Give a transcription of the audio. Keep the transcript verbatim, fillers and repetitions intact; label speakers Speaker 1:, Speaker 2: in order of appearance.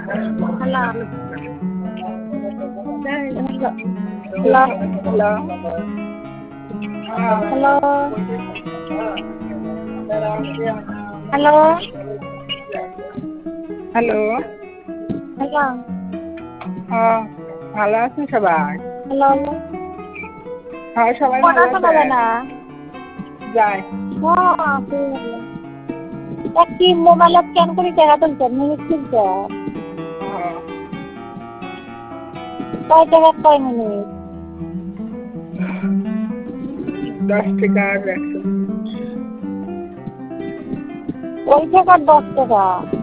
Speaker 1: Hello
Speaker 2: hello
Speaker 1: hello hello hello
Speaker 2: hello
Speaker 1: hello
Speaker 2: হ্যাঁ ভালো আছেন সবাই?
Speaker 1: হ্যালো
Speaker 2: হ্যাঁ সবাই
Speaker 1: কথা
Speaker 2: ভালো
Speaker 1: শোনা
Speaker 2: আছে?
Speaker 1: যায় না
Speaker 2: যায়
Speaker 1: কি মোবাইলে স্ক্যান করে টাকা তুলছেন মিনিট তুলছে
Speaker 2: হ্যাঁ
Speaker 1: কয় টাকা কয় মিনিট
Speaker 2: দশ টাকা আর একশো
Speaker 1: ওই টাকা দশ টাকা